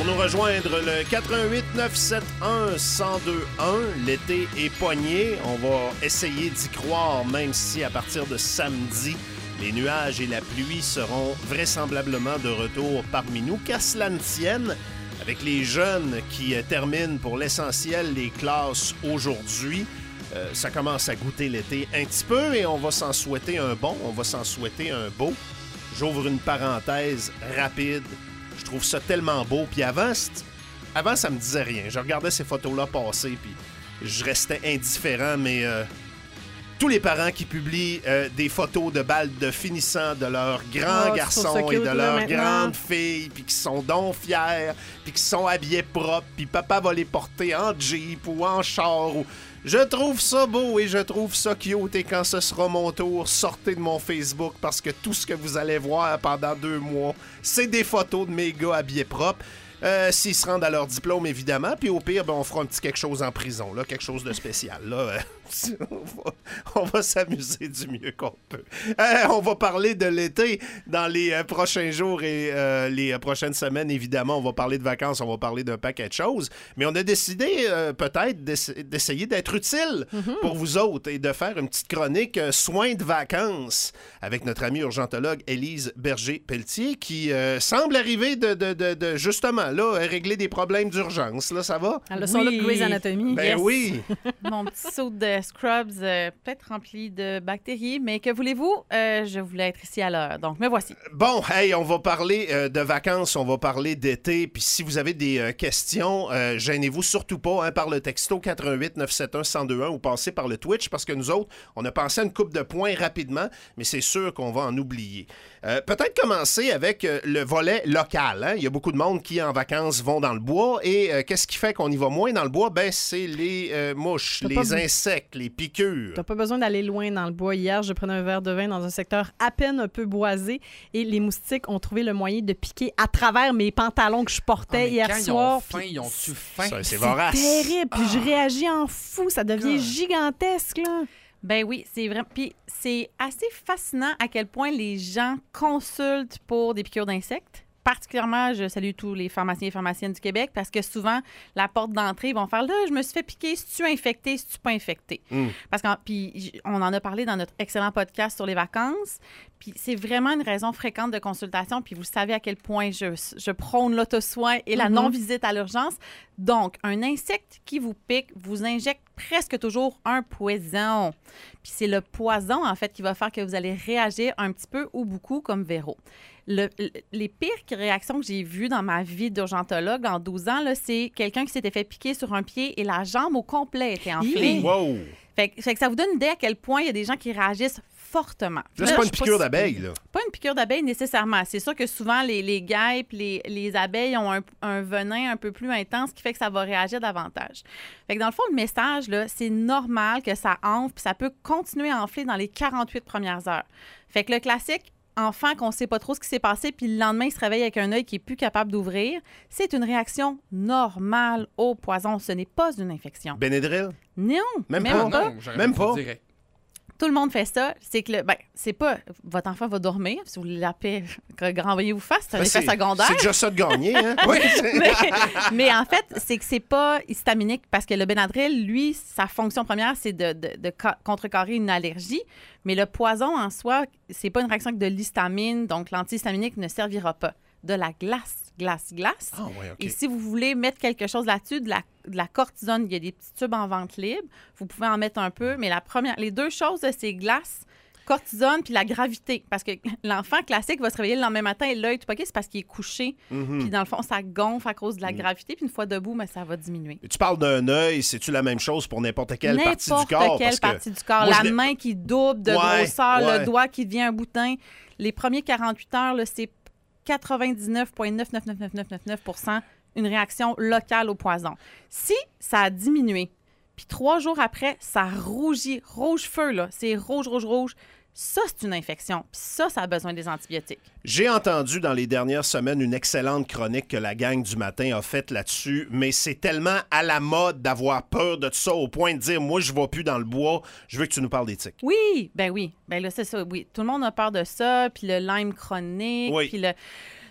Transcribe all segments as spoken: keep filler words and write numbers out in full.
Pour nous rejoindre, le quatre un huit neuf sept un un zéro deux un. L'été est pogné. On va essayer d'y croire, même si à partir de samedi, les nuages et la pluie seront vraisemblablement de retour parmi nous. Qu'à cela ne tienne, avec les jeunes qui terminent pour l'essentiel les classes aujourd'hui, euh, ça commence à goûter l'été un petit peu et on va s'en souhaiter un bon, on va s'en souhaiter un beau. J'ouvre une parenthèse rapide. Je trouve ça tellement beau. Puis avant, avant, ça me disait rien. Je regardais ces photos-là passer, puis je restais indifférent, mais euh, tous les parents qui publient euh, des photos de balles de finissant de leurs grands oh, garçons et de leurs grandes filles, puis qui sont donc fiers, puis qui sont habillés propres, puis papa va les porter en Jeep ou en char. Ou... Je trouve ça beau et je trouve ça cute. Et quand ce sera mon tour, sortez de mon Facebook parce que tout ce que vous allez voir pendant deux mois, c'est des photos de mes gars habillés propres. Euh, s'ils se rendent à leur diplôme, évidemment. Puis au pire, ben, on fera un petit quelque chose en prison, là, quelque chose de spécial. Là, euh, on va, on va s'amuser du mieux qu'on peut. Euh, on va parler de l'été dans les euh, prochains jours et euh, les euh, prochaines semaines. Évidemment, on va parler de vacances, on va parler d'un paquet de choses. Mais on a décidé euh, peut-être d'essa- d'essayer d'être utile mm-hmm. pour vous autres et de faire une petite chronique euh, soins de vacances avec notre amie urgentologue Élise Berger-Pelletier qui euh, semble arriver de, de, de, de justement là, régler des problèmes d'urgence. Là, ça va? Ah, le son oui. de Grey's Anatomy. Ben yes. oui! Mon petit saut de Scrubs, euh, peut-être rempli de bactéries, mais que voulez-vous? Euh, je voulais être ici à l'heure, donc me voici. Bon, hey, on va parler euh, de vacances, on va parler d'été, puis si vous avez des euh, questions, euh, gênez-vous surtout pas hein, par le texto quatre un huit neuf sept un un zéro deux un ou passez par le Twitch, parce que nous autres, on a pensé à une coupe de points rapidement, mais c'est sûr qu'on va en oublier. Euh, peut-être commencer avec euh, le volet local. Hein? Il y a beaucoup de monde qui, en vacances, vont dans le bois. Et euh, qu'est-ce qui fait qu'on y va moins dans le bois? Ben, c'est les euh, mouches, T'as les pas... insectes, les piqûres. T'as pas besoin d'aller loin dans le bois. Hier, je prenais un verre de vin dans un secteur à peine un peu boisé et les moustiques ont trouvé le moyen de piquer à travers mes pantalons que je portais ah, hier quand soir. Ils ont faim, puis... ils ont-tu faim? Ça, c'est c'est vorace. terrible. Puis ah. je réagis en fou. Ça devient God. gigantesque, là. Ben oui, c'est vrai. Puis c'est assez fascinant à quel point les gens consultent pour des piqûres d'insectes. Particulièrement, je salue tous les pharmaciens et pharmaciennes du Québec parce que souvent, la porte d'entrée, ils vont faire là, je me suis fait piquer, si tu es infecté, si tu pas infecté. Mm. Parce qu'on puis on en a parlé dans notre excellent podcast sur les vacances. Puis c'est vraiment une raison fréquente de consultation. Puis vous savez à quel point je, je prône l'auto-soin et la mm-hmm. non-visite à l'urgence. Donc, un insecte qui vous pique vous injecte presque toujours un poison. Puis c'est le poison, en fait, qui va faire que vous allez réagir un petit peu ou beaucoup comme Véro. Le, le, les pires réactions que j'ai vues dans ma vie d'urgentologue en douze ans, là, c'est quelqu'un qui s'était fait piquer sur un pied et la jambe au complet était enflée. Wow! Fait, fait que ça vous donne une idée à quel point il y a des gens qui réagissent fortement. Là, c'est pas une piqûre d'abeille, là. Pas une piqûre d'abeille nécessairement. C'est sûr que souvent, les, les guêpes, les, les abeilles ont un, un venin un peu plus intense qui fait que ça va réagir davantage. Fait que dans le fond, le message, là, c'est normal que ça enfle puis ça peut continuer à enfler dans les quarante-huit premières heures. Fait que le classique, enfant qu'on ne sait pas trop ce qui s'est passé, puis le lendemain, il se réveille avec un œil qui n'est plus capable d'ouvrir, c'est une réaction normale au poison. Ce n'est pas une infection. Benadryl? Non, même, même pas. pas. Non, même pas. Direct. Tout le monde fait ça. C'est que, le, ben, c'est pas votre enfant va dormir, si vous l'appelez, que grand-voyez vous fasse, c'est un ben, effet c'est, secondaire. C'est déjà ça de gagner, hein? Oui. mais, mais en fait, c'est que c'est pas histaminique parce que le Benadryl, lui, sa fonction première, c'est de, de, de contrecarrer une allergie. Mais le poison en soi, c'est pas une réaction avec de l'histamine, donc l'antihistaminique ne servira pas. De la glace, glace, glace. Ah, ouais, OK. Et si vous voulez mettre quelque chose là-dessus, de la, de la cortisone, il y a des petits tubes en vente libre. Vous pouvez en mettre un peu, mais la première, les deux choses, c'est glace, cortisone puis la gravité. Parce que l'enfant classique va se réveiller le lendemain matin et l'œil tout poqué, c'est parce qu'il est couché. Mm-hmm. Puis dans le fond, ça gonfle à cause de la mm. gravité. Puis une fois debout, mais ça va diminuer. Et tu parles d'un œil, c'est-tu la même chose pour n'importe quelle n'importe partie du corps? N'importe quelle partie du corps. La main qui double de ouais, grosseur, ouais. le doigt qui devient un boutin. Les premiers quarante-huit heures, là, c'est quatre-vingt-dix-neuf virgule neuf neuf neuf neuf neuf neuf neuf pour cent une réaction locale au poison. Si ça a diminué, puis trois jours après, ça rougit, rouge feu, là, c'est rouge, rouge, rouge, ça, c'est une infection. Puis ça, ça a besoin des antibiotiques. J'ai entendu dans les dernières semaines une excellente chronique que la gang du matin a faite là-dessus, mais c'est tellement à la mode d'avoir peur de ça au point de dire « Moi, je ne vais plus dans le bois, je veux que tu nous parles des tiques. » Oui, ben oui. Ben là, c'est ça, oui. Tout le monde a peur de ça, puis le Lyme chronique, oui. puis le...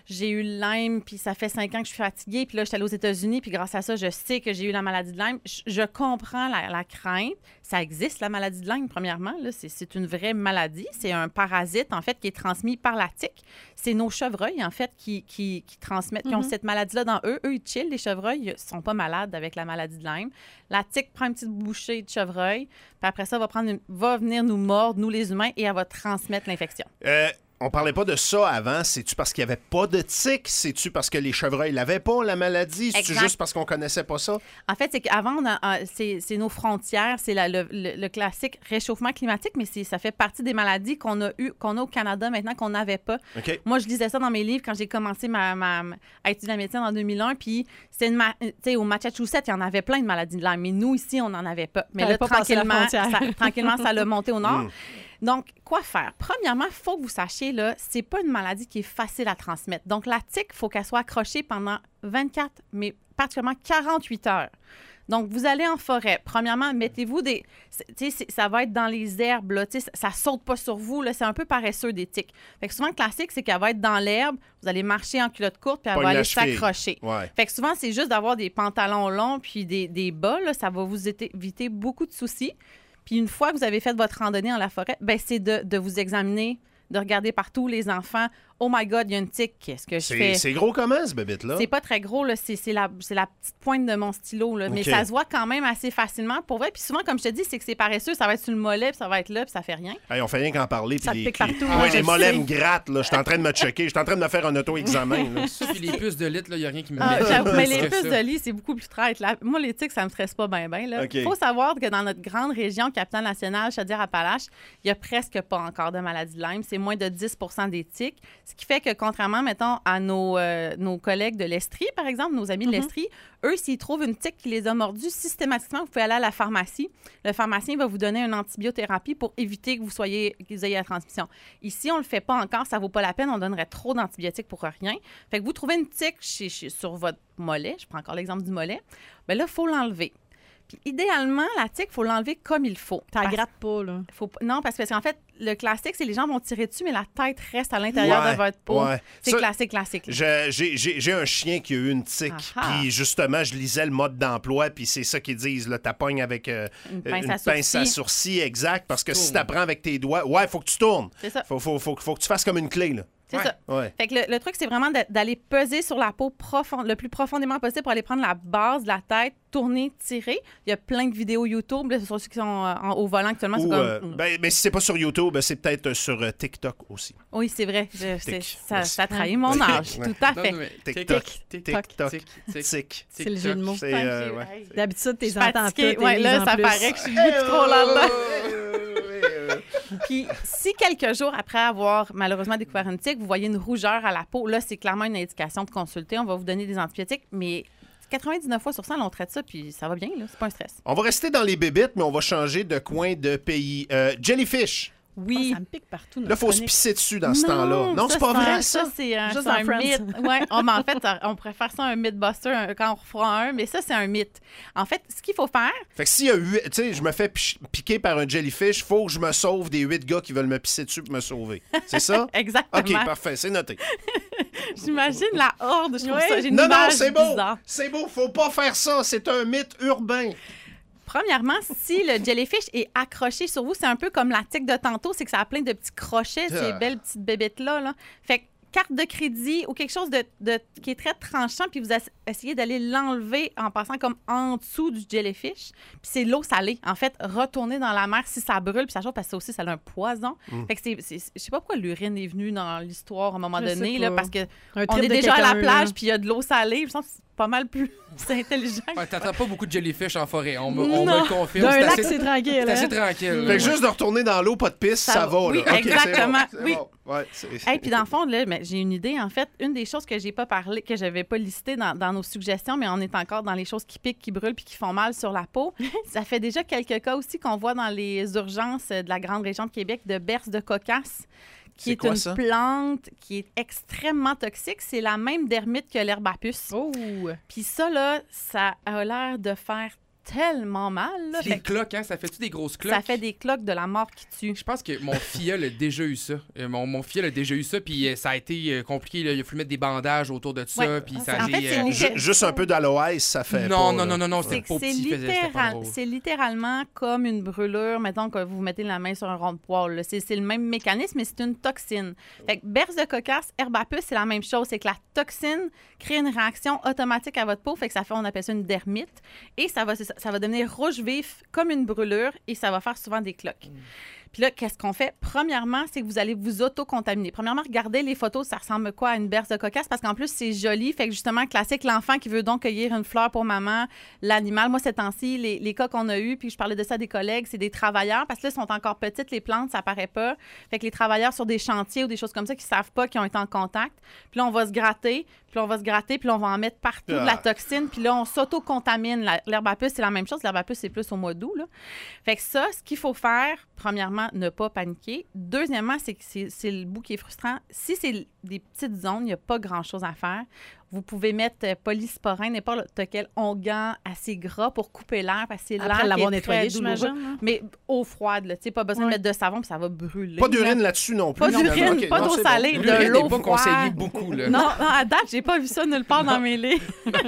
j'ai eu le Lyme, puis ça fait cinq ans que je suis fatiguée, puis là, je suis allée aux États-Unis, puis grâce à ça, je sais que j'ai eu la maladie de Lyme. Je, je comprends la, la crainte. Ça existe, la maladie de Lyme, premièrement. Là, c'est, c'est une vraie maladie. C'est un parasite, en fait, qui est transmis par la tique. C'est nos chevreuils, en fait, qui, qui, qui transmettent, qui ont mm-hmm. cette maladie-là dans eux. Eux, ils chillent, les chevreuils, ils ne sont pas malades avec la maladie de Lyme. La tique prend une petite bouchée de chevreuil, puis après ça, va, prendre une, va venir nous mordre, nous les humains, et elle va transmettre l'infection. Euh... On parlait pas de ça avant. C'est-tu parce qu'il n'y avait pas de tiques? C'est-tu parce que les chevreuils l'avaient pas, la maladie? C'est-tu juste parce qu'on connaissait pas ça? En fait, c'est qu'avant, on a, c'est, c'est nos frontières. C'est la, le, le, le classique réchauffement climatique, mais c'est, ça fait partie des maladies qu'on a eu, qu'on a au Canada maintenant qu'on n'avait pas. Okay. Moi, je lisais ça dans mes livres quand j'ai commencé ma, ma, ma, à étudier la médecine en deux mille un. Puis, c'est une ma, au Massachusetts, il y en avait plein de maladies de Lyme. Mais nous, ici, on n'en avait pas. Mais là, pas tranquillement, ça, tranquillement, ça l'a monté au nord. Mm. Donc, quoi faire? Premièrement, il faut que vous sachiez, là, c'est pas une maladie qui est facile à transmettre. Donc, la tique, il faut qu'elle soit accrochée pendant vingt-quatre, mais particulièrement quarante-huit heures. Donc, vous allez en forêt. Premièrement, mettez-vous des... Tu sais, ça va être dans les herbes, là. Tu sais, ça, ça saute pas sur vous, là. C'est un peu paresseux, des tiques. Fait que souvent, le classique, c'est qu'elle va être dans l'herbe. Vous allez marcher en culotte courte, puis elle pas va aller s'accrocher. Ouais. Fait que souvent, c'est juste d'avoir des pantalons longs puis des, des bas, là. Ça va vous éviter beaucoup de soucis. Puis une fois que vous avez fait votre randonnée dans la forêt, ben c'est de, de vous examiner, de regarder partout les enfants. Oh my God, il y a une tique, qu'est-ce que je c'est, fais? C'est gros comment, ce bébête-là? C'est pas très gros, là. C'est, c'est, la, c'est la petite pointe de mon stylo, là. Mais okay. ça se voit quand même assez facilement, pour vrai. Puis souvent, comme je te dis, c'est que c'est paresseux, ça va être sur le mollet, puis ça va être là, puis ça fait rien. Hey, on fait rien qu'en parler. Ça puis te pique les, partout. Ah, ouais, je les mollets sais. me grattent, là. Je suis en train de me checker. Je suis en train de me faire un auto-examen. Puis les puces de litre, il n'y a rien qui me Ah, met. j'avoue, mais les puces de lit, c'est beaucoup plus traite. Là. Moi, les tiques, ça me stresse pas bien, bien. Il okay. faut savoir que dans notre grande région, Capitale-Nationale, Chaudière-Appalaches, il n'y a presque pas encore de maladie de Lyme. C'est moins de dix pour cent des tiques. Ce qui fait que, contrairement, mettons, à nos, euh, nos collègues de l'Estrie, par exemple, nos amis de mm-hmm. l'Estrie, eux, s'ils trouvent une tique qui les a mordus, systématiquement, vous pouvez aller à la pharmacie. Le pharmacien va vous donner une antibiothérapie pour éviter que vous soyez, que vous ayez la transmission. Ici, on ne le fait pas encore, ça ne vaut pas la peine, on donnerait trop d'antibiotiques pour rien. Fait que vous trouvez une tique chez, chez, sur votre mollet, je prends encore l'exemple du mollet, bien là, il faut l'enlever. Puis idéalement, la tique, il faut l'enlever comme il faut. Ça gratte pas, là. Faut, non, parce, parce qu'en fait, le classique, c'est les gens vont tirer dessus, mais la tête reste à l'intérieur ouais, de votre peau. Ouais. C'est ça, classique, classique. Je, j'ai, j'ai, j'ai un chien qui a eu une tique. Puis justement, je lisais le mode d'emploi, puis c'est ça qu'ils disent. Là, t'apognes avec euh, une pince, une à, pince sourcil. à sourcil, exact. Parce que si t'apprends avec tes doigts, ouais, il faut que tu tournes. C'est ça. Faut, faut, faut, faut que tu fasses comme une clé, là. C'est ouais. ça. Ouais. Fait que le, le truc, c'est vraiment de, d'aller peser sur la peau profond, le plus profondément possible pour aller prendre la base de la tête, tourner, tirer. Il y a plein de vidéos YouTube, là, sur ceux qui sont en, au volant actuellement. Ou, c'est comme... euh, ben, mais si c'est pas sur YouTube, c'est peut-être sur euh, TikTok aussi. Oui, c'est vrai. Je, c'est, ça, ça trahit ouais. mon âge. Ouais. Tout à fait. Non, mais TikTok. TikTok. TikTok. Tic. C'est le jeu de mots. C'est, euh, ouais. D'habitude, t'es Je suis entends fatiguée. toutes. Ouais, là, ça plus. paraît que je suis beaucoup trop là-dedans. là. Puis, si quelques jours après avoir malheureusement découvert une tique, vous voyez une rougeur à la peau, là, c'est clairement une indication de consulter. On va vous donner des antibiotiques, mais quatre-vingt-dix-neuf fois sur cent, là, on traite ça, puis ça va bien, là. C'est pas un stress. On va rester dans les bébites, mais on va changer de coin de pays. Euh, jellyfish. Oui. Oh, ça me pique partout. Là, il faut se pisser dessus dans ce temps-là. Non, ça, c'est pas c'est vrai, un, ça? Ça, c'est un, Juste c'est un dans mythe. Friends. Ouais. Oh, mais en fait, on pourrait faire ça un mythbuster un, quand on refera un, mais ça, c'est un mythe. En fait, ce qu'il faut faire... Fait que s'il y a huit... Tu sais, je me fais pi- piquer par un jellyfish, faut que je me sauve des huit gars qui veulent me pisser dessus pour me sauver. C'est ça? Exactement. OK, parfait, c'est noté. J'imagine la horde, je trouve Oui. ça. J'ai une Non, non, image c'est beau! bizarre. C'est beau, faut pas faire ça. C'est un mythe urbain. Premièrement, si le jellyfish est accroché sur vous, c'est un peu comme la tique de tantôt, c'est que ça a plein de petits crochets, Ah. ces belles petites bébêtes-là. Là. Fait que carte de crédit ou quelque chose de, de, qui est très tranchant, puis vous as- essayez d'aller l'enlever en passant comme en dessous du jellyfish. Puis c'est l'eau salée. En fait, retourner dans la mer si ça brûle, puis ça chauffe, parce que ça aussi, ça a un poison. Mm. Fait que c'est, c'est, je sais pas pourquoi l'urine est venue dans l'histoire à un moment Je donné, sais là, pas. parce que Un on trip est de déjà à la quelqu'un, plage, là. puis il y a de l'eau salée. Je pense que c'est pas mal plus c'est intelligent. Ouais, t'attends pas beaucoup de jellyfish en forêt. On me, on me Non. le confirme. D'un C'est lac, assez, c'est tranquille. c'est assez hein? tranquille. Fait que juste de retourner dans l'eau, pas de pisse, ça, Ça va. oui, là. OK, exactement, c'est bon, c'est oui. bon. Ouais, c'est... Hey, puis dans le fond, là, mais j'ai une idée. En fait, une des choses que j'ai pas parlé, que j'avais pas listées dans, dans nos suggestions, mais on est encore dans les choses qui piquent, qui brûlent puis qui font mal sur la peau. Ça fait déjà quelques cas aussi qu'on voit dans les urgences de la grande région de Québec de berce de cocasse, qui C'est est quoi, une ça? plante qui est extrêmement toxique. C'est la même dermite que l'herbe à puce. Oh! Puis ça, là, ça a l'air de faire tellement mal. Là. Des Fait que cloques, hein? Ça fait-tu des grosses cloques? ça fait des cloques de la mort qui tue. Je pense que mon filleul a déjà eu ça. Euh, mon, mon filleul a déjà eu ça, puis euh, ça a été euh, compliqué. Là. Il a fallu mettre des bandages autour de ça, Ouais. puis Ah, ça en a fait, été... c'est euh, une- Ju- juste un peu d'aloès, ça fait Non, pas, non, là. non, non, non, C'est c'était que pas c'est petit, faisait- c'était pas littéral- drôle. c'est littéralement comme une brûlure, mettons que vous mettez la main sur un rond de poêle. là. C'est c'est le même mécanisme, mais c'est une toxine. Fait que berce de cocasse, herbe à puce, c'est la même chose. C'est que la toxine crée une réaction automatique à votre peau, fait que ça fait, on appelle ça une dermite, et ça va, ça, ça va devenir rouge vif comme une brûlure, et ça va faire souvent des cloques. Puis là, qu'est-ce qu'on fait? Premièrement, c'est que vous allez vous auto-contaminer. Premièrement, regardez les photos, ça ressemble quoi à une berce de cocasse? Parce qu'en plus, c'est joli. Fait que justement, classique, l'enfant qui veut donc cueillir une fleur pour maman, l'animal. Moi, ces temps-ci, les, les cas qu'on a eus, puis je parlais de ça à des collègues, c'est des travailleurs, parce que là, ils sont encore petites, les plantes, ça paraît pas. Fait que les travailleurs sur des chantiers ou des choses comme ça qui savent pas, qui ont été en contact. Puis là, on va se gratter, puis là, on va se gratter, puis là, on va en mettre partout de la toxine, puis là, on s'auto-contamine. La- L'herbe à puce, c'est la même chose. L'herbe à puce, c'est plus au mois d'août, là. Fait que ça, ce qu'il faut faire, premièrement, ne pas paniquer. Deuxièmement, c'est que c'est c'est le bout qui est frustrant. Si c'est des petites zones, il n'y a pas grand-chose à faire. Vous pouvez mettre euh, polysporin, n'importe quel onguent assez gras pour couper l'air, parce que c'est l'air Après qui l'avoir est très nettoyé, douloureux. j'imagine. hein? Mais eau froide, là. Tu sais, pas besoin Ouais. de mettre de savon, puis ça va brûler. Pas là. d'urine là-dessus non plus. Pas finalement. d'urine, Ok, pas non, d'eau c'est bon. salée, de L'urine l'eau n'est pas froide. conseillé beaucoup, là. Non, non, à date, j'ai pas vu ça nulle part dans mes livres.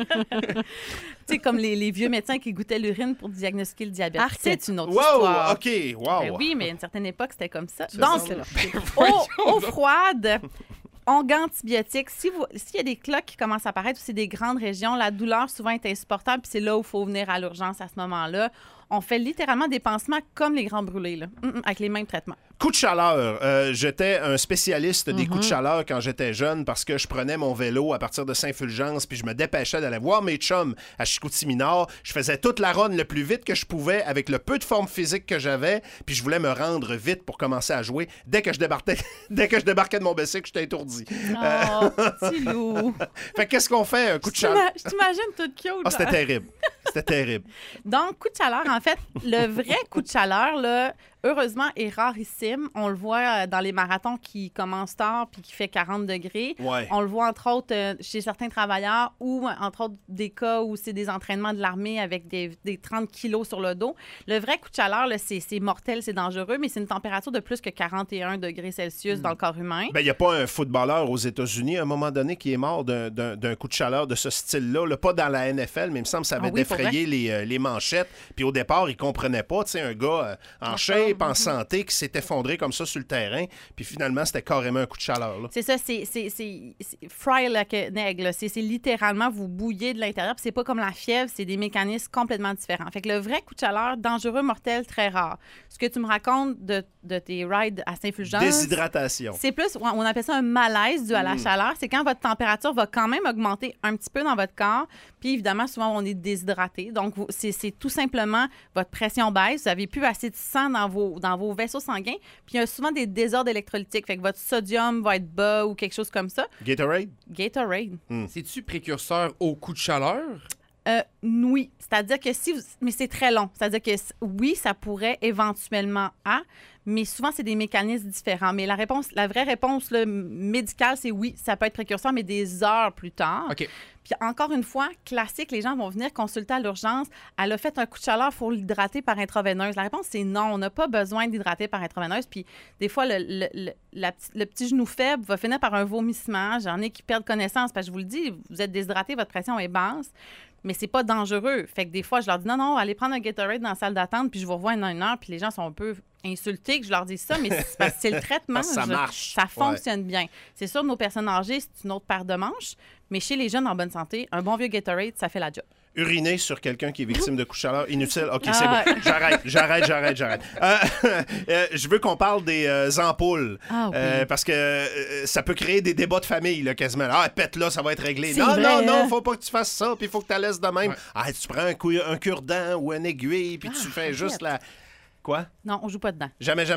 Tu sais, comme les, les vieux médecins qui goûtaient l'urine pour diagnostiquer le diabète. Arc. C'est une autre Wow, histoire. OK, wow. Ben oui, mais à une certaine époque, c'était comme ça. Ça Donc, semble- eau, eau froide, onguent antibiotique. Si vous- S'il y a des cloques qui commencent à apparaître ou c'est des grandes régions, la douleur souvent est insupportable, puis c'est là où il faut venir à l'urgence à ce moment-là. On fait littéralement des pansements comme les grands brûlés, là, Mm, mm, avec les mêmes traitements. Coup de chaleur. Euh, j'étais un spécialiste des Mhm. coups de chaleur quand j'étais jeune parce que je prenais mon vélo à partir de Saint-Fulgence puis je me dépêchais d'aller voir mes chums à Chicoutimi-Nord. Je faisais toute la run le plus vite que je pouvais avec le peu de forme physique que j'avais puis je voulais me rendre vite pour commencer à jouer. Dès que je débarquais, dès que je débarquais de mon bicycle, j'étais étourdi. Oh, petit loup. Fait que qu'est-ce qu'on fait, un coup de Je chaleur? t'ima- je t'imagine toute cute. Ah, c'était genre. terrible. C'était terrible. Donc, coup de chaleur, en fait, le vrai coup de chaleur, là, heureusement, est rarissime. On le voit euh, dans les marathons qui commencent tard puis qui fait quarante degrés. Ouais. On le voit, entre autres, euh, chez certains travailleurs ou, euh, entre autres, des cas où c'est des entraînements de l'armée avec des, des trente kilos sur le dos. Le vrai coup de chaleur, là, c'est c'est mortel, c'est dangereux, mais c'est une température de plus que quarante et un degrés Celsius dans le corps humain. Ben, il n'y a pas un footballeur aux États-Unis à un moment donné qui est mort d'un- d'un d'un coup de chaleur de ce style-là. Là, pas dans la N F L, mais il me semble que ça avait Ah oui, pour défrayé les, euh, les manchettes. Puis au départ, il comprenait pas. Tu sais, un gars euh, en shape, en santé, qui s'est effondré comme ça sur le terrain. Puis finalement, c'était carrément un coup de chaleur. Là. C'est ça, c'est c'est- c'est- c'est fry like an egg. là. C'est c'est littéralement vous bouillez de l'intérieur. Puis c'est pas comme la fièvre, c'est des mécanismes complètement différents. Fait que le vrai coup de chaleur, dangereux, mortel, très rare. Ce que tu me racontes de, de tes rides à Saint-Fulgence, Déshydratation. c'est plus, on on appelle ça un malaise dû à la Mm. chaleur. C'est quand votre température va quand même augmenter un petit peu dans votre corps. Puis évidemment, souvent, on est déshydraté. Donc, vous- c'est c'est tout simplement votre pression baisse. Vous n'avez plus assez de sang dans vos, dans vos vaisseaux sanguins. Puis il y a souvent des désordres électrolytiques. Fait que votre sodium va être bas ou quelque chose comme ça. Gatorade? Gatorade. C'est-tu précurseur au coup de chaleur? Euh, oui. C'est-à-dire que si vous... Mais c'est très long. C'est-à-dire que c- oui, ça pourrait éventuellement à, mais souvent, c'est des mécanismes différents. Mais la réponse, la vraie réponse là, médicale, c'est oui, ça peut être précurseur, mais des heures plus tard. OK. Puis encore une fois, classique, les gens vont venir consulter à l'urgence. Elle a fait un coup de chaleur, il faut l'hydrater par intraveineuse. La réponse, c'est non. On n'a pas besoin d'hydrater par intraveineuse. Puis des fois, le, le, le, la petite- le petit genou faible va finir par un vomissement. J'en ai qui perdent connaissance parce que je vous le dis, vous êtes déshydraté, votre pression est basse. Mais c'est pas dangereux. Fait que des fois, je leur dis non, non, allez prendre un Gatorade dans la salle d'attente, puis je vous revois dans une heure. Puis les gens sont un peu insultés que je leur dise ça, mais c'est parce que c'est le traitement. Parce que ça Je- marche. Ça fonctionne bien. C'est sûr, nos personnes âgées, c'est une autre paire de manches, mais chez les jeunes en bonne santé, un bon vieux Gatorade, ça fait la job. Uriner sur quelqu'un qui est victime de coup de chaleur, inutile. OK, c'est Ah. bon. J'arrête, j'arrête, j'arrête, j'arrête. Euh, euh, je veux qu'on parle des euh, ampoules. Ah oui. Euh, parce que euh, ça peut créer des débats de famille, là, quasiment. Ah, pète là, ça va être réglé. C'est Non, vrai, non, non, hein? faut pas que tu fasses ça, puis il faut que tu la laisses de même. Ouais. Ah, tu prends un, cou- un cure-dent ou une aiguille, puis tu Ah, fais arrête. juste la. Quoi? Non, on joue pas dedans. Jamais, jamais?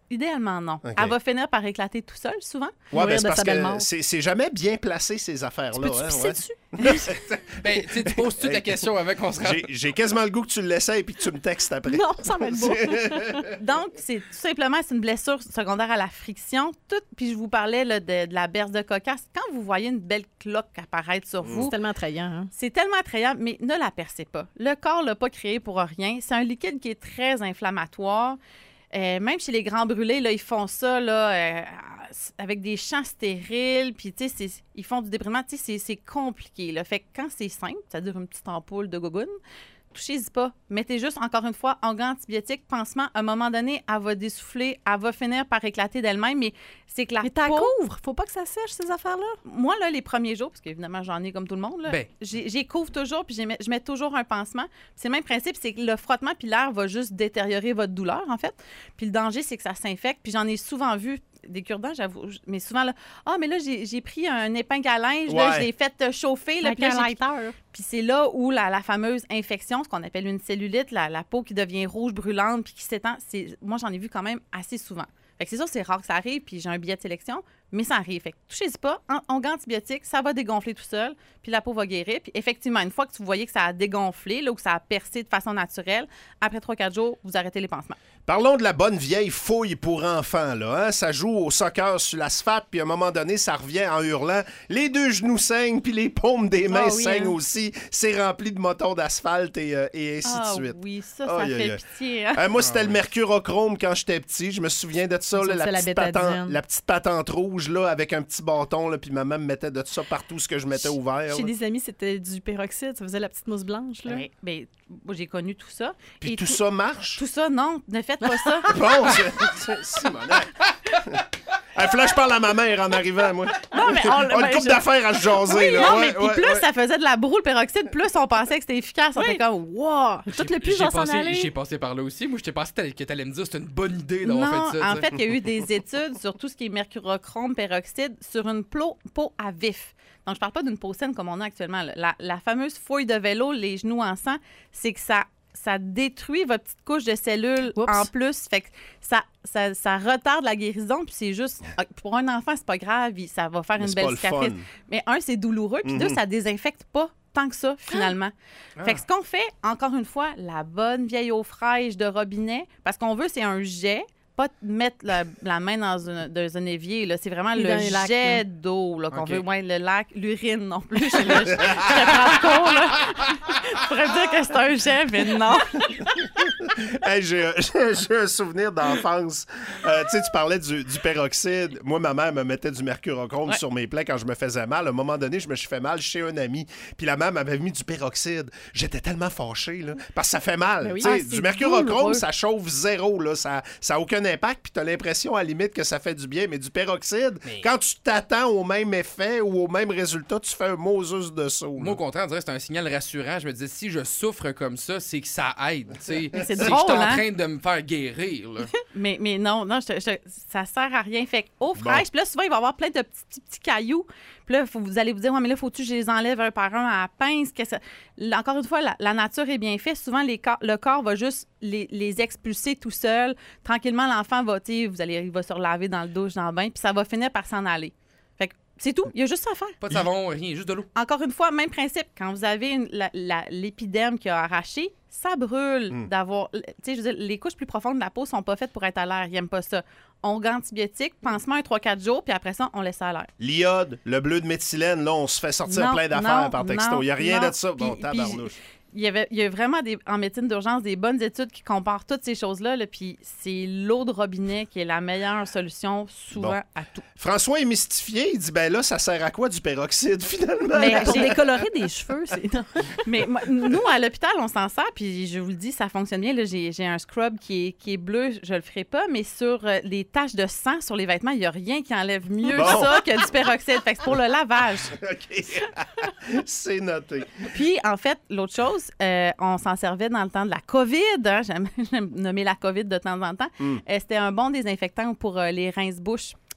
Idéalement, non. Okay. Elle va finir par éclater tout seul, souvent. Ouais, ben, de c'est parce sa belle que mort. c'est, c'est jamais bien placé, ces Tu affaires-là. peux-tu hein, pisser ouais. dessus? Ben, tu sais, tu poses toute la question avant qu'on se rende. J'ai, j'ai quasiment le goût que tu le laisses et puis que tu me textes après. Non, ça va être beau. Donc, c'est tout simplement c'est une blessure secondaire à la friction. Tout, puis je vous parlais là, de, de la berce de cocasse. Quand vous voyez une belle cloque apparaître sur C'est vous, tellement attrayant. Hein? c'est tellement attrayant, mais ne la percez pas. Le corps l'a pas créé pour rien. C'est un liquide qui est très inflammatoire. Euh, même chez les grands brûlés, là, ils font ça là, euh, avec des champs stériles, puis tu sais, c'est- ils font du débridement. Tu sais, c'est- c'est compliqué. Là. Fait que quand c'est simple, c'est-à-dire une petite ampoule de gogoune, touchez-y pas. Mettez juste, encore une fois, en gants antibiotiques, pansement. À un moment donné, elle va dessouffler, elle va finir par éclater d'elle-même, mais c'est que la Mais t'as peau... couvre. Faut pas que ça sèche, ces affaires-là. Moi, là, les premiers jours, parce qu'évidemment, j'en ai comme tout le monde, là, Ben. j'ai j'ai couvre toujours, puis j'ai mets- je mets toujours un pansement. Puis c'est le même principe, c'est que le frottement puis l'air va juste détériorer votre douleur, en fait. Puis le danger, c'est que ça s'infecte. Puis j'en ai souvent vu des cure-dents, j'avoue, j- mais souvent, là, ah, mais là, j'ai j'ai pris un épingle à linge, là, Ouais. je l'ai fait euh, chauffer, là, Avec puis là, un j'ai- lighter. puis c'est là où la, la fameuse infection, ce qu'on appelle une cellulite, la, la peau qui devient rouge, brûlante, puis qui s'étend, c'est, moi, j'en ai vu quand même assez souvent. Fait que c'est sûr, c'est rare que ça arrive, puis j'ai un billet de sélection, mais ça arrive. Fait que touchez-y pas, en, en gants antibiotiques, ça va dégonfler tout seul, puis la peau va guérir. Puis effectivement, une fois que vous voyez que ça a dégonflé, là, ou que ça a percé de façon naturelle, après trois quatre jours, vous arrêtez les pansements. Parlons de la bonne vieille fouille pour enfants, là. Hein? Ça joue au soccer sur l'asphalte, puis à un moment donné, ça revient en hurlant. Les deux genoux saignent, puis les paumes des mains Ah oui, saignent hein? aussi. C'est rempli de motons d'asphalte et, euh, et ainsi Ah de suite. oui, ça, ça Aïe, fait aïe, aïe. pitié. Hein? Euh, moi, c'était le mercurochrome quand j'étais petit. Je me souviens de ça, là, Ça, la, c'est la petite bétadine. patente, la petite patente rouge là, avec un petit bâton, là, puis maman me mettait de ça partout ce que je mettais ouvert. Chez là. des amis, c'était du peroxyde. Ça faisait la petite mousse blanche. Là. Ouais, ben, moi, j'ai connu tout ça. Puis Et tout ça marche. Tout ça, non, ne faites pas ça. Bon, c'est- c'est Simonac. Un flash parle à ma mère en arrivant, moi. Non, mais on, On a ben, une couple je- d'affaires à se jaser. là. Non, Ouais, mais puis ouais, plus ouais. ça faisait de la boue, le peroxyde, plus on pensait que c'était efficace. On Oui. était comme, wow! Tout le plus J'ai va s'en passé, aller. j'ai passé par là aussi. Moi, j'étais pensé que t'allais me dire que c'était une bonne idée d'avoir Non, fait ça. en tu sais. fait, il y a eu des études sur tout ce qui est mercurochrome, peroxyde, sur une peau, peau à vif. Donc, je parle pas d'une peau saine comme on a actuellement. là. La, la fameuse fouille de vélo, les genoux en sang, c'est que ça, ça détruit votre petite couche de cellules Oups. en plus. Fait que ça, ça, ça retarde la guérison. Puis c'est juste, pour un enfant, c'est pas grave. il- Ça va faire Mais une c'est pas belle le cicatrice. fun. Mais un, c'est douloureux. Puis deux, Mhm. ça désinfecte pas tant que ça, finalement. Ah. Fait que ce qu'on fait, encore une fois, la bonne vieille eau fraîche de robinet, parce qu'on veut, c'est un jet, pas de mettre la, la main dans, une, dans un évier. Là. C'est vraiment Et le dans les lacs, jet là. d'eau là, qu'on OK. veut. Ouais, le lac, l'urine non plus. Je, là, je, je te prends court, là. Je pourrais dire que c'est un jet, mais non. Hey, j'ai, j'ai- j'ai un souvenir d'enfance. Euh, tu sais, tu parlais du, du peroxyde. Moi, ma mère me mettait du mercurochrome Ouais. sur mes plaies quand je me faisais mal. À un moment donné, je me suis fait mal chez un ami. Puis la mère m'avait mis du peroxyde. J'étais tellement fâché, là, parce que ça fait mal. Ben oui. Tu sais, Ah, c'est du mercurochrome, douloureux. ça chauffe zéro. Là. Ça n'a aucun impact. Puis tu as l'impression, à la limite, que ça fait du bien. Mais du peroxyde, Mais- quand tu t'attends au même effet ou au même résultat, tu fais un Moses de saut. là. Moi, au contraire, on dirait que c'est un signal rassurant. Je me disais, si je souffre comme ça, c'est que ça aide. tu sais. c'est que drôle, je suis en hein? train de me faire guérir. Là. Mais, mais non, non, je, je- ça sert à rien. Fait que eau fraîche, puis là, souvent, il va y avoir plein de petits, petits, petits cailloux. Puis là, faut, vous allez vous dire, ouais, mais là, faut-tu que je les enlève un par un à la pince? Que ça... Là, encore une fois, la, la nature est bien faite. Souvent, les corps- le corps va juste les, les expulser tout seul. Tranquillement, l'enfant va, tu sais, vous allez, il va se relaver dans le douche, dans le bain, puis ça va finir par s'en aller. Fait que c'est tout. Il y a juste ça à faire. Pas de savon, rien, juste de l'eau. Encore une fois, même principe. Quand vous avez une- la- la- l'épiderme qui a arraché, ça brûle Mm. d'avoir... Tu sais, je veux dire, les couches plus profondes de la peau sont pas faites pour être à l'air. Ils n'aiment pas ça. On gants antibiotiques, pansement un trois quatre jours, puis après ça, on laisse ça à l'air. L'iode, le bleu de méthylène, là, on se fait sortir Non, plein d'affaires non, par texto. non, Il n'y a rien non. de ça. Bon, Puis- tabarnouche. Il y, avait, il y a vraiment des, en médecine d'urgence des bonnes études qui comparent toutes ces choses-là. Là, puis c'est l'eau de robinet qui est la meilleure solution souvent Bon. à tout. François est mystifié. Il dit, ben là, ça sert à quoi du peroxyde, finalement? Mais Pour j'ai- décolorer des cheveux, c'est... Mais moi, nous, à l'hôpital, on s'en sert, puis je vous le dis, ça fonctionne bien. Là, j'ai, j'ai un scrub qui est, qui est bleu, je le ferai pas, mais sur euh, les taches de sang sur les vêtements, il n'y a rien qui enlève mieux Bon. ça que du peroxyde. Fait que c'est pour le lavage. OK. C'est noté. Puis, en fait, l'autre chose, euh, on s'en servait dans le temps de la COVID. Hein, j'aime, j'aime nommer la COVID de temps en temps. Mm. Euh, c'était un bon désinfectant pour euh, les rince-bouches.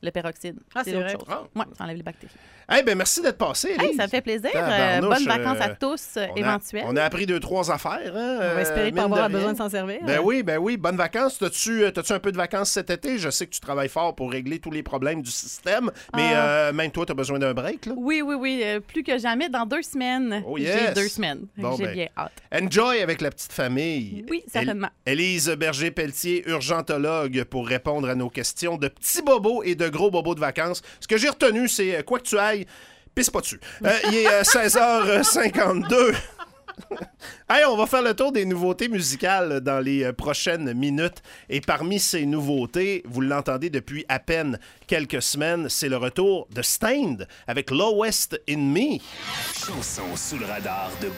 le peroxyde. Ah, c'est c'est autre vrai. chose. Ah. Ouais, ça enlève les bactéries. Eh bien, merci d'être passé, Élise. Hey, ça fait plaisir. Euh, Tabarnouche, bonnes vacances à euh, tous, euh, On a- éventuelles. On a appris deux, trois affaires. Hein, On va espérer euh, pas mine avoir de besoin rien. de s'en servir. Ben oui, ben oui. Bonnes vacances. T'as-tu, euh, t'as-tu un peu de vacances cet été? Je sais que tu travailles fort pour régler tous les problèmes du système, mais Ah. euh, même toi, t'as besoin d'un break, là? Oui, oui, oui. euh, plus que jamais, dans deux semaines. Oh, J'ai yes. deux semaines. Bon, J'ai ben. bien hâte. Enjoy avec la petite famille. Oui, certainement. El- Élise Berger-Pelletier, urgentologue, pour répondre à nos questions de petits bobos et de gros bobos de vacances. Ce que j'ai retenu, c'est euh, quoi que tu ailles, pisse pas dessus. Euh, il est euh, seize heures cinquante-deux. Hey, on va faire le tour des nouveautés musicales dans les euh, prochaines minutes. Et parmi ces nouveautés, vous l'entendez depuis à peine quelques semaines, c'est le retour de Staind avec Lowest in Me. Chanson sous le radar de